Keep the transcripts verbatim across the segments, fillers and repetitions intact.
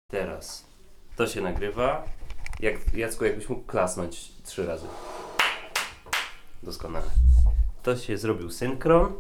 Teraz to się nagrywa. Jak, Jacku, jakbyś mógł klasnąć trzy razy. Doskonale. To się zrobił synchron.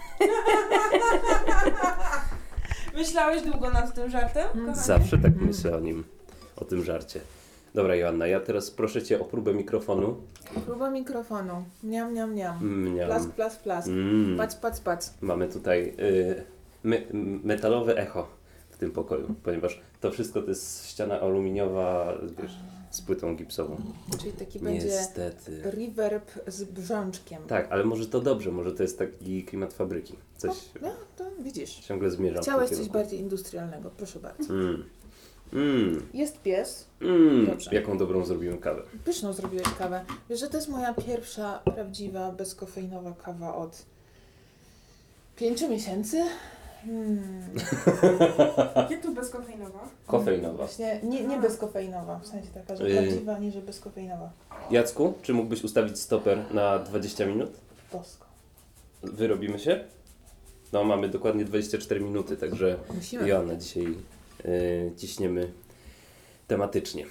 Myślałeś długo nad tym żartem, kochanie? Zawsze tak myślę o nim, o tym żarcie. Dobra, Joanna, ja teraz proszę Cię o próbę mikrofonu. Próba mikrofonu. Miam, miam, miam. Mniam. Plask, plask, plask. Mm. Pac, pac, pac. Mamy tutaj y, me, metalowe echo w tym pokoju, ponieważ to wszystko to jest ściana aluminiowa, wiesz, z płytą gipsową. Czyli taki Niestety. będzie reverb z brzączkiem. Tak, ale może to dobrze, może to jest taki klimat fabryki. Coś No, to widzisz. ciągle zmierzam. Chciałeś w tym coś kierunku. bardziej industrialnego, proszę bardzo. Mm. Mm. Jest pies. Mm. Dobrze. Jaką dobrą zrobiłem kawę. Pyszną zrobiłeś kawę. Wiesz, że to jest moja pierwsza prawdziwa, bezkofeinowa kawa od pięciu miesięcy? Hmm. Jakie tu bezkofeinowa? Kofeinowa. Właśnie nie, nie bezkofeinowa, w sensie taka, że Yy. prawdziwa, nie że bezkofeinowa. Jacku, czy mógłbyś ustawić stoper na dwadzieścia minut? Bosko. Wyrobimy się? No, mamy dokładnie dwadzieścia cztery minuty, także Musimy. Joanna, dzisiaj y, ciśniemy tematycznie.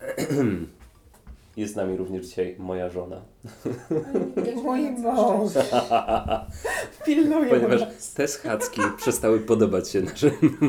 Jest z nami również dzisiaj moja żona. Mój mąż. Pilnuję Ponieważ nas. te schadzki przestały podobać się naszym...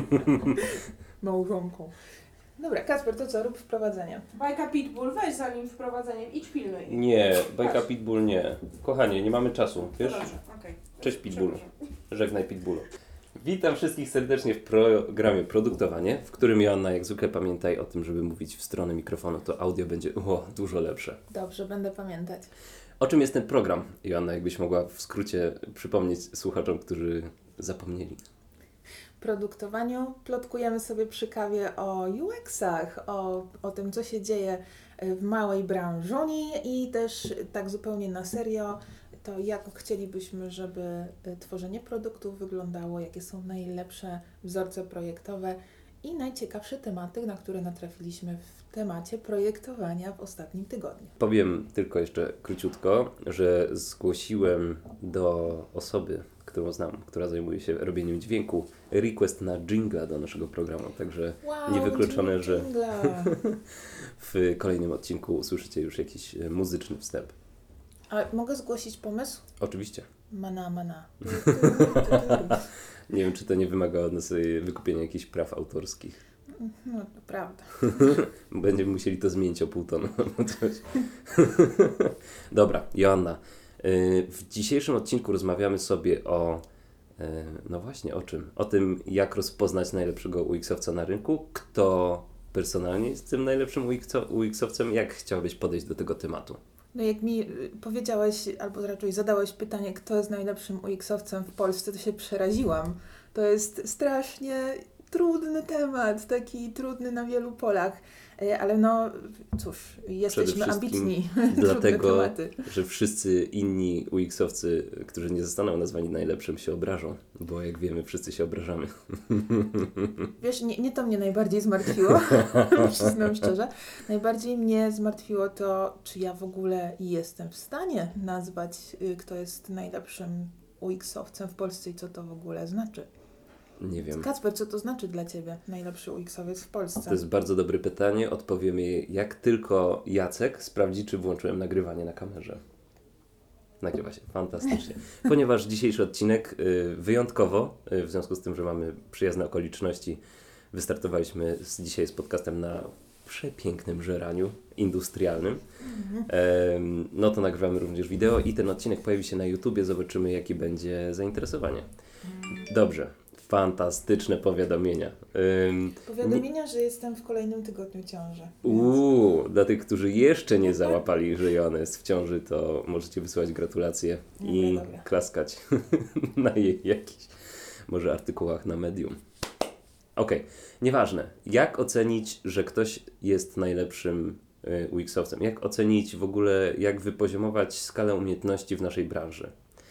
Małżonką. Dobra, Kacper, to co? Rób wprowadzenie. Bajka Pitbull, weź za nim wprowadzeniem, idź pilnuj. Nie, bajka Pitbull nie. Kochanie, nie mamy czasu, wiesz? No dobrze, okej. Cześć Pitbullu. Przepraszam. Żegnaj Pitbullu. Witam wszystkich serdecznie w programie Produktowanie, w którym Joanna, jak zwykle pamiętaj o tym, żeby mówić w stronę mikrofonu, to audio będzie o, dużo lepsze. Dobrze, będę pamiętać. O czym jest ten program, Joanna, jakbyś mogła w skrócie przypomnieć słuchaczom, którzy zapomnieli? W produktowaniu plotkujemy sobie przy kawie o U X-ach, o, o tym, co się dzieje w małej branżoni i też tak zupełnie na serio, to jak chcielibyśmy, żeby tworzenie produktów wyglądało, jakie są najlepsze wzorce projektowe i najciekawsze tematy, na które natrafiliśmy w temacie projektowania w ostatnim tygodniu. Powiem tylko jeszcze króciutko, że zgłosiłem do osoby, którą znam, która zajmuje się robieniem dźwięku, request na jingla do naszego programu, także Wow, niewykluczone, że dżingla. w kolejnym odcinku usłyszycie już jakiś e, muzyczny wstęp. A mogę zgłosić pomysł? Oczywiście. Mana, mana. Nie wiem, czy to nie wymaga od nas e, wykupienia jakichś praw autorskich. No, to prawda. Będziemy musieli to zmienić o pół tonu albo coś. Dobra, Joanna. y, W dzisiejszym odcinku rozmawiamy sobie o, y, no właśnie o czym? O tym, jak rozpoznać najlepszego U X-owca na rynku, kto personalnie jest tym najlepszym U X-owcem, jak chciałbyś podejść do tego tematu? No jak mi y, powiedziałeś, albo raczej zadałeś pytanie, kto jest najlepszym U X-owcem w Polsce, to się przeraziłam. To jest strasznie trudny temat, taki trudny na wielu polach, Y, ale no cóż, jesteśmy wszystkim ambitni. Trudne Dlatego, tematy. że wszyscy inni U X-owcy, którzy nie zostaną nazwani najlepszym, się obrażą, bo jak wiemy, wszyscy się obrażamy. Wiesz, nie, nie to mnie najbardziej zmartwiło, przyznam szczerze. Najbardziej mnie zmartwiło to, czy ja w ogóle jestem w stanie nazwać, y, kto jest najlepszym U X-owcem w Polsce i co to w ogóle znaczy. Nie wiem. Kacper, co to znaczy dla Ciebie najlepszy U X-owiec w Polsce? To jest bardzo dobre pytanie. Odpowiem jej, jak tylko Jacek sprawdzi, czy włączyłem nagrywanie na kamerze. Nagrywa się. Fantastycznie. Ponieważ dzisiejszy odcinek y, wyjątkowo, y, w związku z tym, że mamy przyjazne okoliczności, wystartowaliśmy z, dzisiaj z podcastem na przepięknym żeraniu industrialnym. Em, no to nagrywamy również wideo i ten odcinek pojawi się na YouTubie. Zobaczymy, jakie będzie zainteresowanie. Dobrze. Fantastyczne powiadomienia. Ym, Powiadomienia, że jestem w kolejnym tygodniu ciąży. Uuu, dla tych, którzy jeszcze nie załapali, że Joanna jest w ciąży, to możecie wysyłać gratulacje i Dobra, dobra. klaskać na jej jakichś może artykułach na Medium. Okej, okay. Nieważne. Jak ocenić, że ktoś jest najlepszym y, U X-owcem? Jak ocenić w ogóle, jak wypoziomować skalę umiejętności w naszej branży?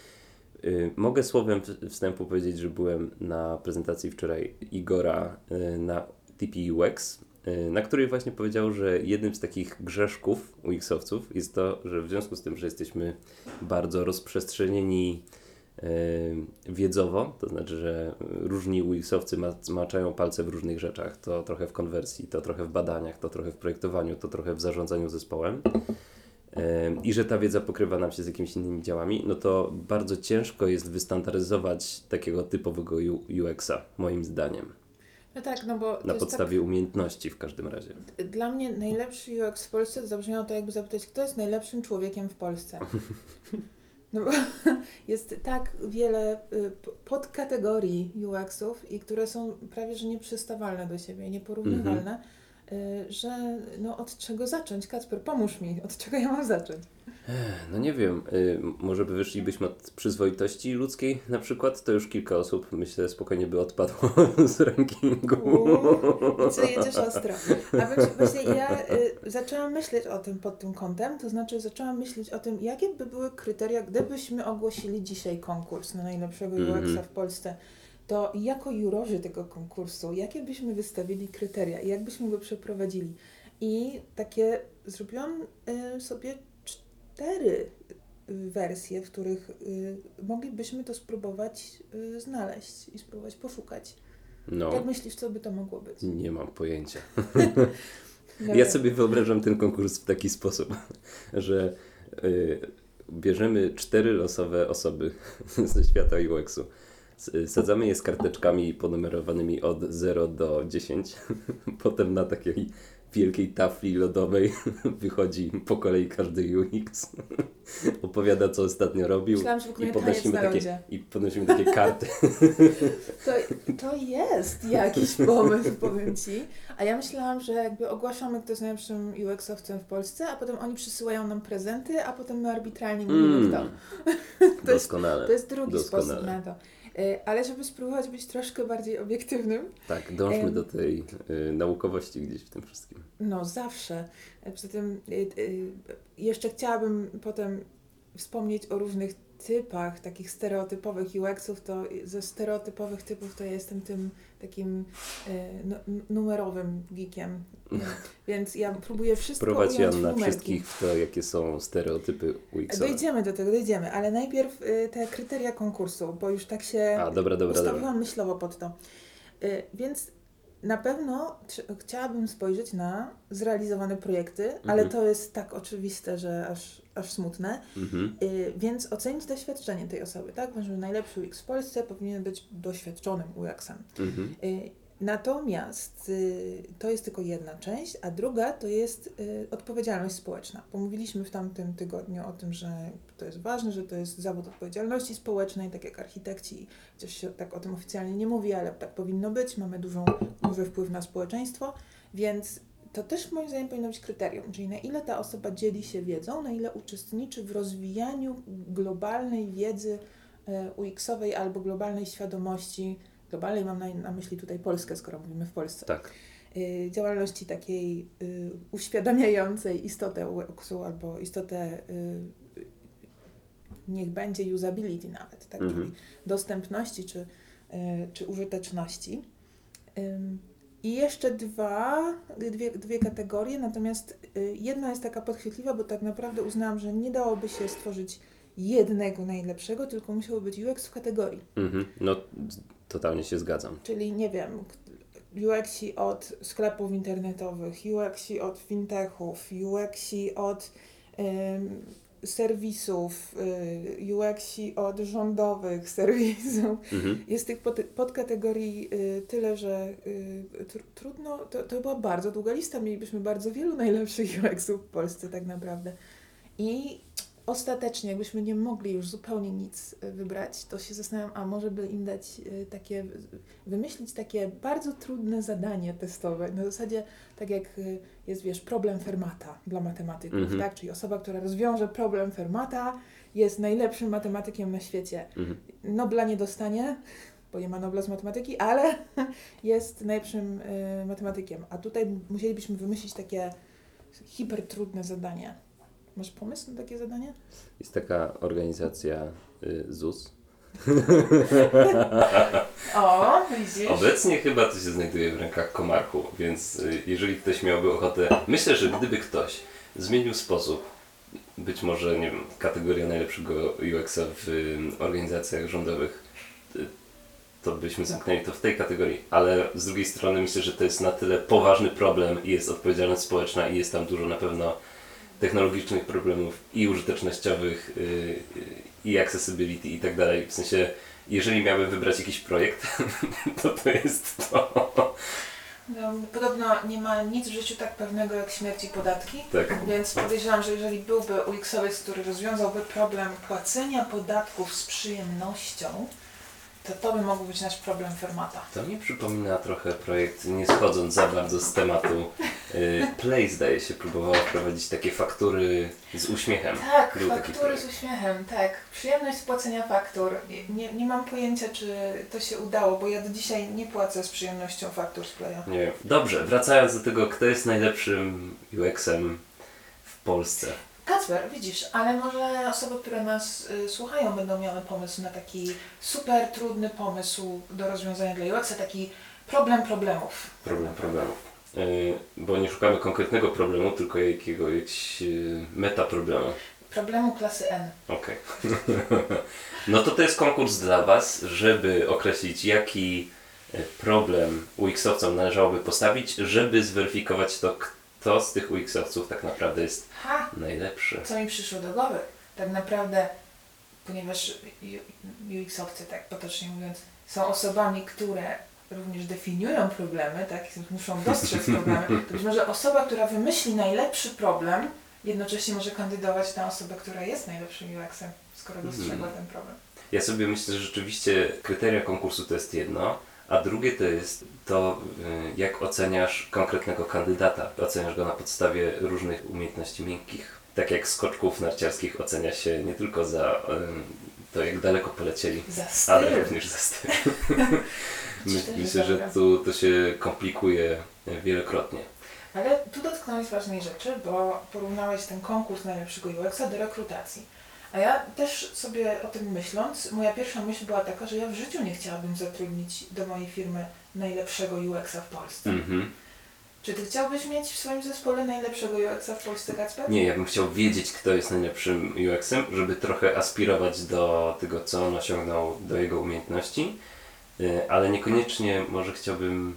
Y, mogę słowem w- wstępu powiedzieć, że byłem na prezentacji wczoraj Igora y, na T P U X, y, na której właśnie powiedział, że jednym z takich grzeszków U X-owców jest to, że w związku z tym, że jesteśmy bardzo rozprzestrzenieni wiedzowo, to znaczy, że różni U X-owcy maczają palce w różnych rzeczach. To trochę w konwersji, to trochę w badaniach, to trochę w projektowaniu, to trochę w zarządzaniu zespołem. I że ta wiedza pokrywa nam się z jakimiś innymi działami, no to bardzo ciężko jest wystandaryzować takiego typowego U X-a, moim zdaniem. No tak, no bo... Na podstawie tak, umiejętności w każdym razie. Dla mnie najlepszy U X w Polsce to zabrzmiało to jakby zapytać, kto jest najlepszym człowiekiem w Polsce. No bo jest tak wiele y, podkategorii U X-ów, i które są prawie że nieprzystawalne do siebie, nieporównywalne, mm-hmm. y, że no od czego zacząć? Kacper, pomóż mi, od czego ja mam zacząć? No nie wiem, y, może by wyszlibyśmy od przyzwoitości ludzkiej na przykład, to już kilka osób, myślę, spokojnie by odpadło z rankingu. Uuu, co jedziesz ostro. A właśnie ja y, zaczęłam myśleć o tym pod tym kątem, to znaczy zaczęłam myśleć o tym, jakie by były kryteria, gdybyśmy ogłosili dzisiaj konkurs na najlepszego mm-hmm. U X-a w Polsce, to jako jurorzy tego konkursu, jakie byśmy wystawili kryteria i jak byśmy go przeprowadzili. I takie zrobiłam y, sobie cztery wersje, w których y, moglibyśmy to spróbować y, znaleźć i spróbować poszukać. No. Jak myślisz, co by to mogło być? Nie mam pojęcia. Ja sobie wyobrażam ten konkurs w taki sposób, że y, bierzemy cztery losowe osoby ze świata U X-u. Sadzamy je z karteczkami ponumerowanymi od zera do dziesięciu. Potem na takiej wielkiej tafli lodowej wychodzi po kolei każdy U X, opowiada, co ostatnio robił. Myślałam, że i, podnosimy takie, i podnosimy takie karty. To, to jest jakiś pomysł, powiem Ci. A ja myślałam, że jakby ogłaszamy, kto jest najlepszym U X-owcem w Polsce, a potem oni przysyłają nam prezenty, a potem my arbitralnie mówimy mm. kto. To Doskonale. Jest, to jest drugi Doskonale. sposób na to. Ale żeby spróbować być troszkę bardziej obiektywnym. Tak, dążmy um, do tej y, naukowości gdzieś w tym wszystkim. No, zawsze. Poza tym y, y, jeszcze chciałabym potem wspomnieć o różnych typach takich stereotypowych U X-ów. To ze stereotypowych typów to ja jestem tym takim y, no, numerowym geekiem. Y, więc ja próbuję wszystko Prowadź ująć Joanna w numerki. wszystkich w to, jakie są stereotypy U X-owe. Dojdziemy do tego, dojdziemy, ale najpierw y, te kryteria konkursu, bo już tak się A, dobra, dobra, ustawiłam dobra. myślowo pod to. Y, więc na pewno ch- chciałabym spojrzeć na zrealizowane projekty, mhm. ale to jest tak oczywiste, że aż, aż smutne. Mhm. Y, więc ocenić doświadczenie tej osoby, tak? Że najlepszy U X w Polsce powinien być doświadczonym U X-em. Mhm. Y, Natomiast y, to jest tylko jedna część, a druga to jest y, odpowiedzialność społeczna. Pomówiliśmy w tamtym tygodniu o tym, że to jest ważne, że to jest zawód odpowiedzialności społecznej, tak jak architekci, chociaż się tak o tym oficjalnie nie mówi, ale tak powinno być, mamy dużą, duży wpływ na społeczeństwo, więc to też moim zdaniem powinno być kryterium, czyli na ile ta osoba dzieli się wiedzą, na ile uczestniczy w rozwijaniu globalnej wiedzy y, U X-owej albo globalnej świadomości. Globalnej mam na, na myśli tutaj Polskę, skoro mówimy w Polsce. Tak. Y, działalności takiej y, uświadamiającej istotę U X-u albo istotę y, niech będzie usability nawet, tak? Mm-hmm. Czyli dostępności czy, y, czy użyteczności. Y, I jeszcze dwa, dwie, dwie kategorie, natomiast y, jedna jest taka podchwytliwa, bo tak naprawdę uznałam, że nie dałoby się stworzyć jednego najlepszego, tylko musiał być U X w kategorii. Mm-hmm. No, totalnie się zgadzam. Czyli nie wiem, U X-i od sklepów internetowych, U X-i od fintechów, U X-i od y, serwisów, y, U X-i od rządowych serwisów. Mm-hmm. Jest tych pod, podkategorii y, tyle, że y, tr- trudno, to, to była bardzo długa lista, mielibyśmy bardzo wielu najlepszych U X-ów w Polsce tak naprawdę. I ostatecznie, jakbyśmy nie mogli już zupełnie nic wybrać, to się zastanawiam, a może by im dać takie, wymyślić takie bardzo trudne zadanie testowe. Na zasadzie, tak jak jest, wiesz, problem Fermata dla matematyków, mm-hmm. tak? Czyli osoba, która rozwiąże problem Fermata, jest najlepszym matematykiem na świecie. Mm-hmm. Nobla nie dostanie, bo nie ma Nobla z matematyki, ale jest najlepszym y, matematykiem. A tutaj musielibyśmy wymyślić takie hipertrudne zadanie. Masz pomysł na takie zadanie? Jest taka organizacja y, Z U S. O, widzisz? Obecnie chyba to się znajduje w rękach Komarchu, więc y, jeżeli ktoś miałby ochotę... Myślę, że gdyby ktoś zmienił sposób być może, nie wiem, kategoria najlepszego U X-a w y, organizacjach rządowych, y, to byśmy zamknęli to w tej kategorii, ale z drugiej strony myślę, że to jest na tyle poważny problem i jest odpowiedzialność społeczna i jest tam dużo na pewno technologicznych problemów i użytecznościowych y, y, i accessibility i tak dalej. W sensie, jeżeli miałbym wybrać jakiś projekt, to to jest to. No, podobno nie ma nic w życiu tak pewnego jak śmierć i podatki, Tak. więc podejrzewam, że jeżeli byłby U X-owiec, który rozwiązałby problem płacenia podatków z przyjemnością, to to by mógł być nasz problem Fermata. To mi przypomina trochę projekt, nie schodząc za bardzo z tematu. y, Play, zdaje się, próbowało wprowadzić takie faktury z uśmiechem. Tak, Był taki faktury projekt. z uśmiechem, tak. Przyjemność z płacenia faktur. Nie, nie mam pojęcia, czy to się udało, bo ja do dzisiaj nie płacę z przyjemnością faktur z Playa. Nie wiem. Dobrze, wracając do tego, kto jest najlepszym U X-em w Polsce. Kacper, widzisz, ale może osoby, które nas y, słuchają, będą miały pomysł na taki super trudny pomysł do rozwiązania dla U X-a, taki problem problemów. Problem problemów. Yy, bo nie szukamy konkretnego problemu, tylko jakiegoś yy, meta problemu. Problemu klasy N. Okej. No to to jest konkurs dla Was, żeby określić, jaki problem U X-owcom należałoby postawić, żeby zweryfikować to, kto z tych U X-owców tak naprawdę jest Ha! najlepszy. Co mi przyszło do głowy? Tak naprawdę, ponieważ U X-owcy, tak potocznie mówiąc, są osobami, które również definiują problemy, tak, muszą dostrzec problemy, to być może osoba, która wymyśli najlepszy problem, jednocześnie może kandydować na osobę, która jest najlepszym U X-em, skoro dostrzegła Mhm. ten problem. Ja sobie myślę, że rzeczywiście kryteria konkursu to jest jedno, a drugie to jest to, y, jak oceniasz konkretnego kandydata. Oceniasz go na podstawie różnych umiejętności miękkich. Tak jak skoczków narciarskich ocenia się nie tylko za y, to, jak daleko polecieli, Za styl. ale również za styl. My, Też myślę, że dobra. tu to się komplikuje wielokrotnie. Ale tu dotknąłeś ważnej rzeczy, bo porównałeś ten konkurs najlepszego U X-a do rekrutacji. A ja też sobie o tym myśląc, moja pierwsza myśl była taka, że ja w życiu nie chciałabym zatrudnić do mojej firmy najlepszego U X-a w Polsce. Mhm. Czy ty chciałbyś mieć w swoim zespole najlepszego U X-a w Polsce, Kacper? Nie, ja bym chciał wiedzieć, kto jest najlepszym U X-em, żeby trochę aspirować do tego, co on osiągnął, do jego umiejętności, y, ale niekoniecznie może chciałbym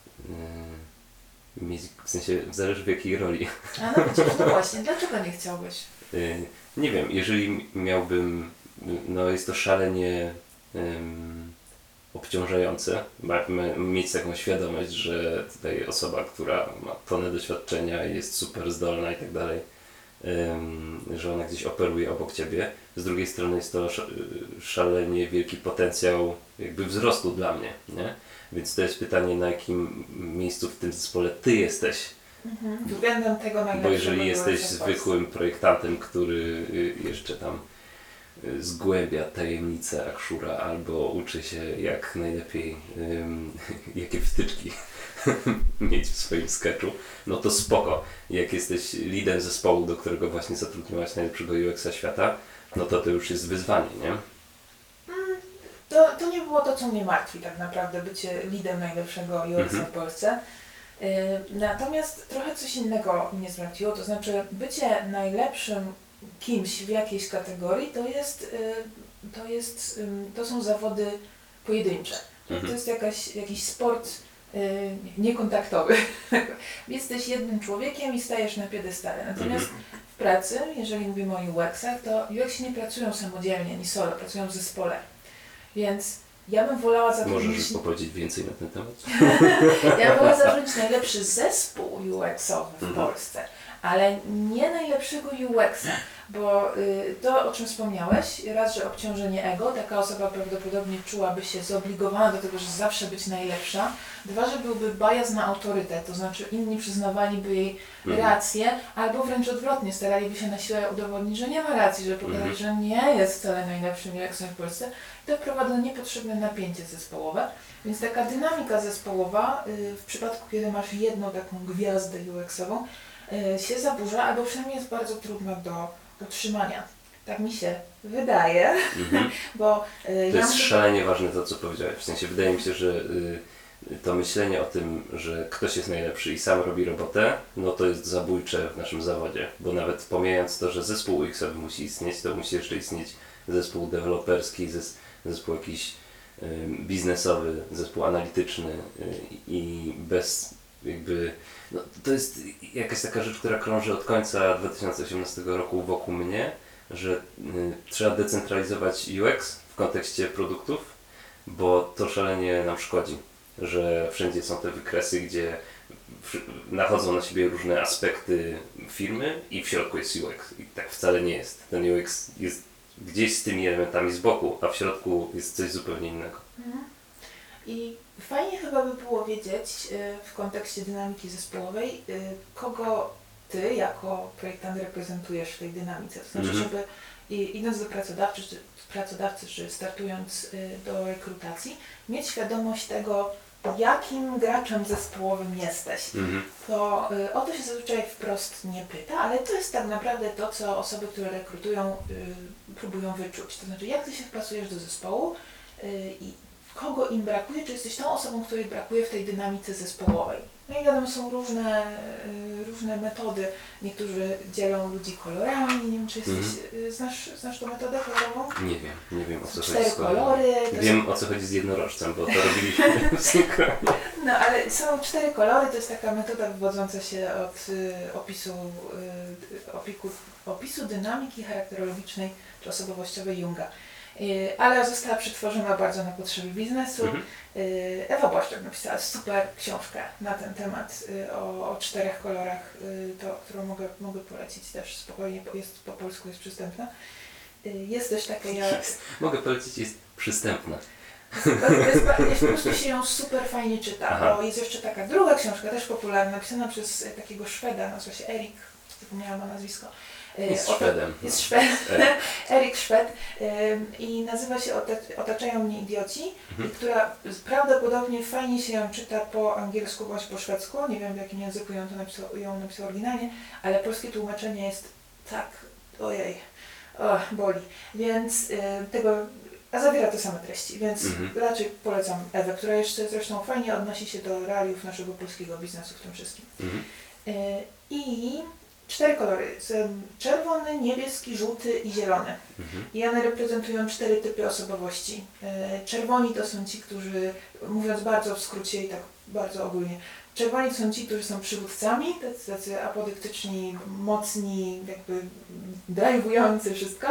y, mieć, w sensie zależy w jakiej roli. A no widzisz, no właśnie, dlaczego nie chciałbyś? Y, nie wiem, jeżeli miałbym, no jest to szalenie ym, obciążające, ma, ma, mieć taką świadomość, że tutaj osoba, która ma tonę doświadczenia, jest super zdolna i tak dalej, ym, że ona gdzieś operuje obok Ciebie. Z drugiej strony jest to sz- szalenie wielki potencjał jakby wzrostu dla mnie, nie? Więc to jest pytanie, na jakim miejscu w tym zespole Ty jesteś. Mhm. Względem tego najlepszego Bo jeżeli U X-a jesteś w Polsce. zwykłym projektantem, który y, jeszcze tam y, zgłębia tajemnice Akshura albo uczy się jak najlepiej, ym, jakie wtyczki mieć w swoim sketchu, no to spoko. Jak jesteś liderem zespołu, do którego właśnie zatrudniłaś najlepszego U X-a świata, no to to już jest wyzwanie, nie? To, to nie było to, co mnie martwi tak naprawdę, bycie lidem najlepszego U X-a Mhm. w Polsce. Yy, natomiast trochę coś innego mnie zmartwiło, to znaczy bycie najlepszym kimś w jakiejś kategorii to jest, yy, to jest, ym, to są zawody pojedyncze. Mhm. To jest jakaś, jakiś sport yy, niekontaktowy. Jesteś jednym człowiekiem i stajesz na piedestale. Natomiast w pracy, jeżeli mówimy o U X-ach, to U X-y nie pracują samodzielnie, ani solo, pracują w zespole. Więc ja bym wolała zatrudnić... Możesz opowiedzieć więcej na ten temat? Ja bym wolała zatrudnić najlepszy zespół U X-owy w Mhm. Polsce, ale nie najlepszego U X-a, bo y, to, o czym wspomniałeś, raz, że obciążenie ego, taka osoba prawdopodobnie czułaby się zobligowana do tego, że zawsze być najlepsza, dwa, że byłby bias na autorytet, to znaczy inni przyznawaliby jej Mhm. rację, albo wręcz odwrotnie, staraliby się na siłę udowodnić, że nie ma racji, że pokazać, Mhm. że nie jest wcale najlepszym U X-em w Polsce. To wprowadza niepotrzebne napięcie zespołowe, więc taka dynamika zespołowa y, w przypadku, kiedy masz jedną taką gwiazdę U X-ową, y, się zaburza, albo przynajmniej jest bardzo trudna do utrzymania. Tak mi się wydaje, Mhm. bo y, To ja jest muszę- szalenie ważne to, co powiedziałeś. W sensie wydaje mi się, że y, to myślenie o tym, że ktoś jest najlepszy i sam robi robotę, no to jest zabójcze w naszym zawodzie, bo nawet pomijając to, że zespół U X-owy musi istnieć, to musi jeszcze istnieć zespół deweloperski, zes, zespół jakiś y, biznesowy, zespół analityczny y, i bez jakby, no to jest jakaś taka rzecz, która krąży od końca dwa tysiące osiemnastego roku wokół mnie, że y, trzeba decentralizować U X w kontekście produktów, bo to szalenie nam szkodzi, że wszędzie są te wykresy, gdzie nachodzą na siebie różne aspekty firmy i w środku jest U X. I tak wcale nie jest. Ten U X jest gdzieś z tymi elementami z boku, a w środku jest coś zupełnie innego. Mhm. I fajnie chyba by było wiedzieć y, w kontekście dynamiki zespołowej, y, kogo Ty jako projektant reprezentujesz w tej dynamice. To znaczy, Mhm. żeby i, idąc do pracodawcy, czy, pracodawcy, czy startując y, do rekrutacji, mieć świadomość tego, jakim graczem zespołowym jesteś. Mhm. To y, o to się zazwyczaj wprost nie pyta, ale to jest tak naprawdę to, co osoby, które rekrutują, y, próbują wyczuć. To znaczy, jak Ty się wpasujesz do zespołu y, i kogo im brakuje, czy jesteś tą osobą, której brakuje w tej dynamice zespołowej. No i wiadomo, są różne, y, różne metody. Niektórzy dzielą ludzi kolorami, nie wiem, czy jesteś, Mhm. y, znasz, znasz tą metodę kolorową? Nie wiem, nie wiem o co Cztery chodzi z kolorem. kolory. to Wiem o co chodzi z jednorożcem, bo to robiliśmy w synchronie. No ale są cztery kolory, to jest taka metoda wywodząca się od y, opisu, y, opiku, opisu dynamiki charakterologicznej czy osobowościowej Junga. Y, ale została przetworzona bardzo na potrzeby biznesu. Mhm. Y, Ewa Błaszczak napisała super książkę na ten temat y, o, o czterech kolorach, y, to, którą mogę, mogę polecić też spokojnie, bo jest po polsku, jest przystępna. Y, jest też taka ja... Jest. Mogę polecić, jest przystępna. To jest, ba- jest, po prostu się ją super fajnie czyta, Aha. bo jest jeszcze taka druga książka, też popularna, napisana przez e, takiego Szweda, nazywa się Erik, zapomniałam o nazwisko. E, Jest oto- Szwedem. Jest Szwed, E. Erik Szwed e, i nazywa się Ota- Otaczają mnie idioci, Mhm. i która prawdopodobnie fajnie się ją czyta po angielsku bądź po szwedzku, nie wiem w jakim języku ją, to napisał, ją napisał oryginalnie, ale polskie tłumaczenie jest tak, ojej, o, boli, więc e, tego... A zawiera te same treści, więc Mhm. raczej polecam Ewę, która jeszcze zresztą fajnie odnosi się do realiów naszego polskiego biznesu w tym wszystkim. Mhm. Yy, I cztery kolory. Są czerwony, niebieski, żółty i zielony. Mhm. I one reprezentują cztery typy osobowości. Yy, czerwoni to są ci, którzy, mówiąc bardzo w skrócie i tak bardzo ogólnie, czerwoni to są ci, którzy są przywódcami, tacy, tacy apodyktyczni, mocni, jakby drive'ujący wszystko.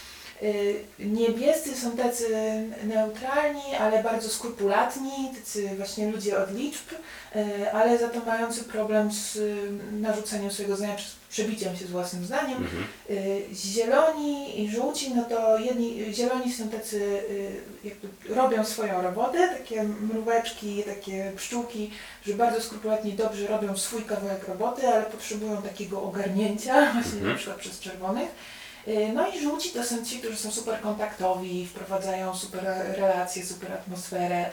Y, Niebiescy są tacy neutralni, ale bardzo skrupulatni, tacy właśnie ludzie od liczb, y, ale za to mający problem z y, narzuceniem swojego zdania, czy z przebiciem się z własnym zdaniem. Mhm. Y, Zieloni i żółci, no to jedni, zieloni są tacy, y, jakby robią swoją robotę, takie mróweczki, takie pszczółki, że bardzo skrupulatnie i dobrze robią swój kawałek roboty, ale potrzebują takiego ogarnięcia, właśnie Mhm. na przykład przez czerwonych. No i żółci to są ci, którzy są super kontaktowi, wprowadzają super relacje, super atmosferę,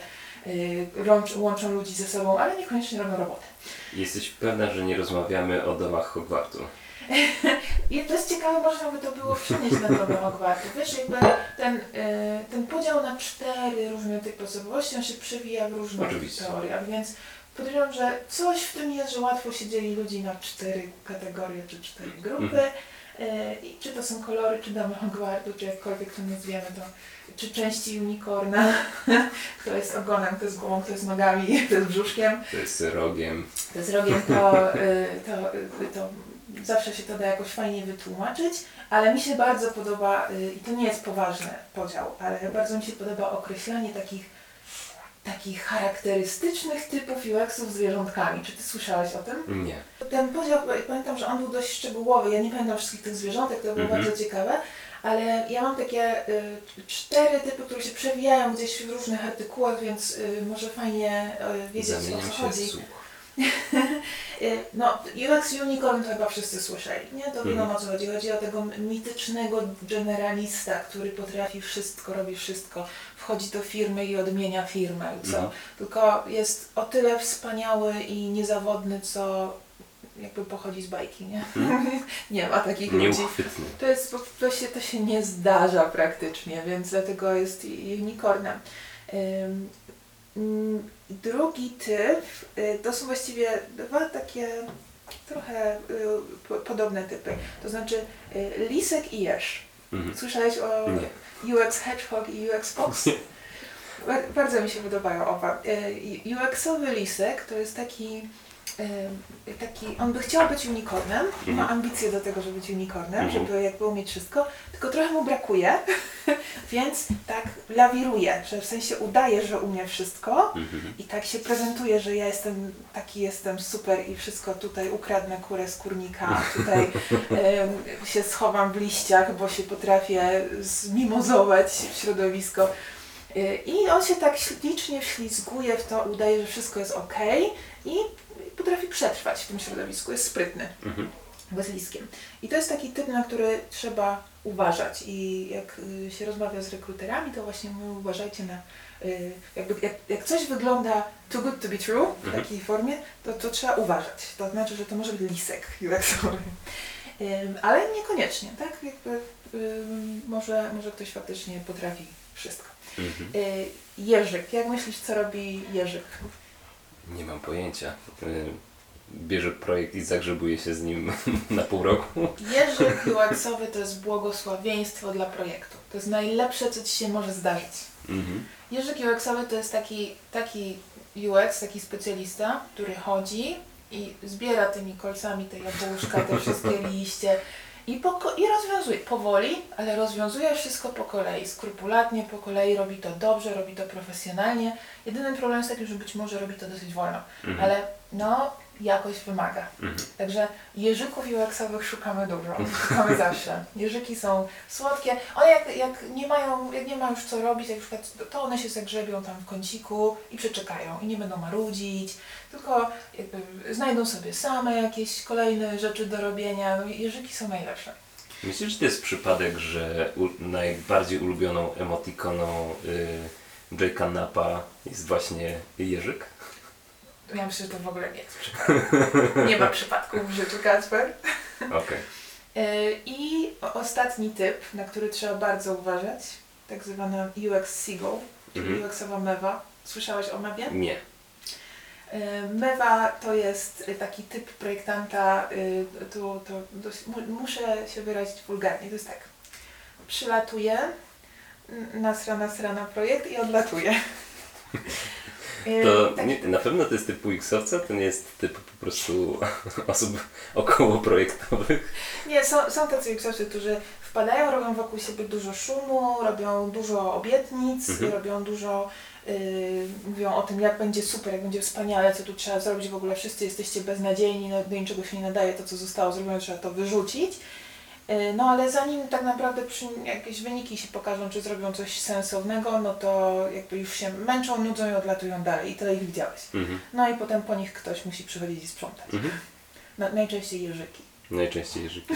łączą, łączą ludzi ze sobą, ale niekoniecznie robią robotę. Jesteś pewna, że nie rozmawiamy o domach Hogwartu? I to jest ciekawe, można by to było przenieść na drogę Hogwartu. Wiesz, jakby ten, ten podział na cztery różne typy osobowości, on się przewija w różnych Oczywiście. teoriach, więc podejrzewam, że coś w tym jest, że łatwo się dzieli ludzi na cztery kategorie czy cztery grupy. Mhm. I czy to są kolory, czy domy Hogwartu, czy jakkolwiek to nazwiemy, to czy części unicorna, kto jest ogonem, kto jest głową, kto jest nogami, kto jest brzuszkiem, To jest rogiem. kto jest rogiem, to, y, to, y, to zawsze się to da jakoś fajnie wytłumaczyć, ale mi się bardzo podoba, y, i to nie jest poważny podział, ale bardzo mi się podoba określanie takich takich charakterystycznych typów U X-ów z zwierzątkami. Czy Ty słyszałeś o tym? Nie. Ten podział, pamiętam, że on był dość szczegółowy. Ja nie pamiętam wszystkich tych zwierzątek, to było Mhm. bardzo ciekawe, ale ja mam takie y, cztery typy, które się przewijają gdzieś w różnych artykułach, więc y, może fajnie y, wiedzieć, o Zamieniam co się chodzi. w słuch. Y, No, U X Unicorn to chyba wszyscy słyszeli, nie? To wiadomo, Mhm. o co chodzi. Chodzi o tego mitycznego generalista, który potrafi wszystko, robi wszystko, wchodzi do firmy i odmienia firmę, co? Mhm. Tylko jest o tyle wspaniały i niezawodny, co jakby pochodzi z bajki, nie? Mhm. Nie ma takich ludzi. Nieuchwytny. To, jest, to, się, to się nie zdarza praktycznie, więc dlatego jest i- unicornem. Ym, Mm, Drugi typ y, to są właściwie dwa takie trochę y, po- podobne typy. To znaczy y, lisek i jeż. Mhm. Słyszałeś o Nie. U X Hedgehog i U X Fox? Ba- Bardzo mi się podobają oba. Y, U X-owy lisek to jest taki, y, taki, on by chciał być unicornem, ma Mhm. ambicje do tego, żeby być unicornem, Mhm. żeby jakby umieć wszystko, tylko trochę mu brakuje, więc tak lawiruje, że w sensie udaje, że umie wszystko Mhm. i tak się prezentuje, że ja jestem taki, jestem super i wszystko tutaj ukradnę kurę z kurnika, a tutaj em, się schowam w liściach, bo się potrafię zmimozować w środowisko. Y, I on się tak ślicznie wślizguje w to, udaje, że wszystko jest ok i potrafi przetrwać w tym środowisku, jest sprytny, Mhm. bezliskiem. I to jest taki typ, na który trzeba uważać i jak y, się rozmawia z rekruterami, to właśnie mówią, uważajcie na, y, jakby, jak, jak coś wygląda too good to be true w Mhm. takiej formie, to, to trzeba uważać. To znaczy, że to może być lisek U X-owy. Ym, ale niekoniecznie, tak? Jakby, ym, może, może ktoś faktycznie potrafi wszystko. Mhm. Y, Jerzyk. Jak myślisz, co robi Jerzyk? Nie mam pojęcia. Y, Bierze projekt i zagrzebuje się z nim na pół roku. Jerzyk U X-owy to jest błogosławieństwo dla projektu. To jest najlepsze, co Ci się może zdarzyć. Mhm. Jerzyk U X-owy to jest taki, taki U X, taki specjalista, który chodzi i zbiera tymi kolcami te jabłuszka, te wszystkie liście i, poko- i rozwiązuje. Powoli, ale rozwiązuje wszystko po kolei, skrupulatnie po kolei, robi to dobrze, robi to profesjonalnie. Jedyny problem jest taki, że być może robi to dosyć wolno, Mhm. ale no, jakość wymaga. Mhm. Także jeżyków U X-owych szukamy dużo, szukamy zawsze. Jeżyki są słodkie, one jak, jak nie mają, jak nie ma już co robić, jak na przykład, to one się zagrzebią tam w kąciku i przeczekają i nie będą marudzić, tylko jakby znajdą sobie same jakieś kolejne rzeczy do robienia. No, jeżyki są najlepsze. Myślisz, że to jest przypadek, że u- najbardziej ulubioną emotikoną y, Jake'a Napa jest właśnie Jerzyk? Ja myślę, że to w ogóle nie jest przypadek. Nie ma przypadków w życiu, Kacper. Okej. Yy, I o- ostatni typ, na który trzeba bardzo uważać, tak zwana U X Seagull, czyli Mhm. U X-owa mewa. Słyszałeś o mewie? Nie. Yy, Mewa to jest y, taki typ projektanta, yy, tu, to dość, mu, muszę się wyrazić wulgarnie, to jest tak, przylatuje, n- nasra, nasra na projekt i odlatuje. Yy, To tak- nie, na pewno to jest typ U X-owca, to nie jest typ po prostu osób około projektowych. Nie, są, są tacy U X-owcy, którzy wpadają, robią wokół siebie dużo szumu, robią dużo obietnic, Mhm. robią dużo, yy, mówią o tym, jak będzie super, jak będzie wspaniale, co tu trzeba zrobić, w ogóle wszyscy jesteście beznadziejni, no, do niczego się nie nadaje, to co zostało zrobione, trzeba to wyrzucić. Yy, no ale zanim tak naprawdę przy, jakieś wyniki się pokażą, czy zrobią coś sensownego, no to jakby już się męczą, nudzą i odlatują dalej i tyle ich widziałeś. Mhm. No i potem po nich ktoś musi przychodzić i sprzątać. Mhm. Na, najczęściej jeżyki. Najczęściej Jerzyki.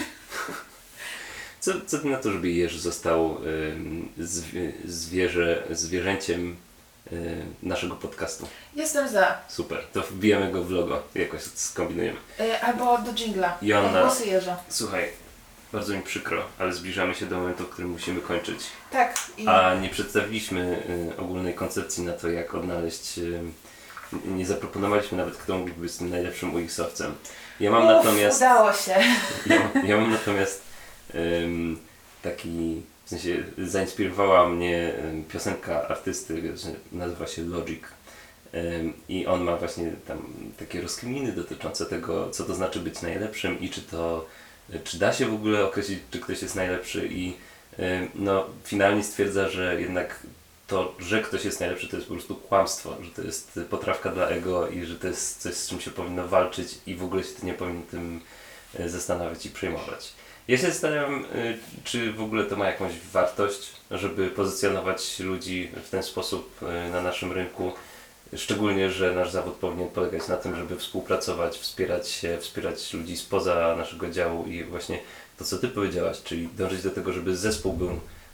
Co, co ty na to, żeby Jerzy został ym, zwie, zwierzę, zwierzęciem y, naszego podcastu? Jestem za. Super, to wbijamy go w logo, jakoś skombinujemy. Y, albo do dżingla. Joanna. Głosy jeża. Słuchaj, bardzo mi przykro, ale zbliżamy się do momentu, w którym musimy kończyć. Tak. I A nie przedstawiliśmy y, ogólnej koncepcji na to, jak odnaleźć... Y, nie zaproponowaliśmy nawet, kto mógłby być tym najlepszym U X-owcem. Ja mam Uf, natomiast... udało się. Ja, ja mam natomiast ym, taki, w sensie zainspirowała mnie ym, piosenka artysty, że nazywa się Logic. Ym, I on ma właśnie tam takie rozkminy dotyczące tego, co to znaczy być najlepszym i czy to, czy da się w ogóle określić, czy ktoś jest najlepszy i ym, no, finalnie stwierdza, że jednak to, że ktoś jest najlepszy, to jest po prostu kłamstwo, że to jest potrawka dla ego i że to jest coś, z czym się powinno walczyć i w ogóle się nie powinno tym y, zastanawiać i przejmować. Ja się zastanawiam, y, czy w ogóle to ma jakąś wartość, żeby pozycjonować ludzi w ten sposób y, na naszym rynku, szczególnie, że nasz zawód powinien polegać na tym, żeby współpracować, wspierać się, wspierać ludzi spoza naszego działu i właśnie to, co Ty powiedziałaś, czyli dążyć do tego, żeby zespół był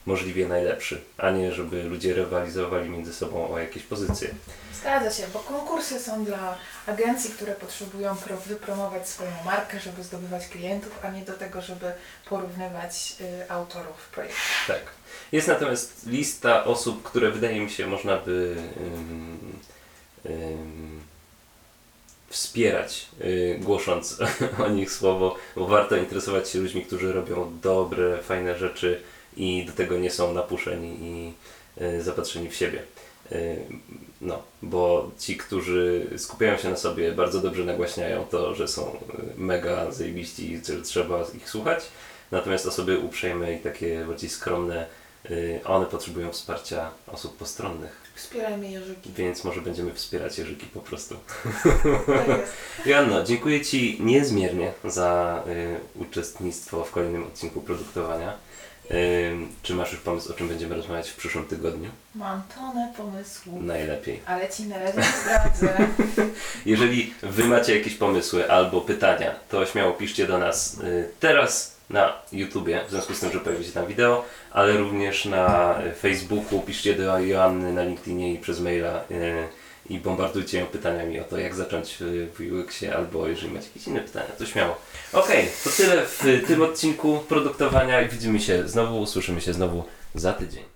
możliwie najlepszy, a nie żeby ludzie rywalizowali między sobą o jakieś pozycje. Zgadza się, bo konkursy są dla agencji, które potrzebują pro- wypromować swoją markę, żeby zdobywać klientów, a nie do tego, żeby porównywać y, autorów projektu. Tak. Jest natomiast lista osób, które wydaje mi się można by ym, ym, wspierać, yy, głosząc o nich słowo, bo warto interesować się ludźmi, którzy robią dobre, fajne rzeczy i do tego nie są napuszeni i yy, zapatrzeni w siebie. Yy, no, bo ci, którzy skupiają się na sobie, bardzo dobrze nagłaśniają to, że są mega zajebiści i że trzeba ich słuchać. Natomiast osoby uprzejme i takie bardziej skromne, yy, one potrzebują wsparcia osób postronnych. Wspierajmy Jerzyki. Więc może będziemy wspierać Jerzyki po prostu. Tak jest. Joanno, dziękuję Ci niezmiernie za y, uczestnictwo w kolejnym odcinku produktowania. Y, czy masz już pomysł, o czym będziemy rozmawiać w przyszłym tygodniu? Mam tonę pomysłów, Najlepiej. ale Ci na razie nie zdradzę. Jeżeli Wy macie jakieś pomysły albo pytania, to śmiało piszcie do nas y, teraz na YouTubie, w związku z tym, że pojawi się tam wideo, ale również na y, Facebooku, piszcie do Joanny na LinkedInie i przez maila y, i bombardujcie ją pytaniami o to, jak zacząć y, w U X-ie, albo jeżeli macie jakieś inne pytania, to śmiało. Okej, to tyle w y, tym odcinku produktowania i widzimy się znowu, usłyszymy się znowu za tydzień.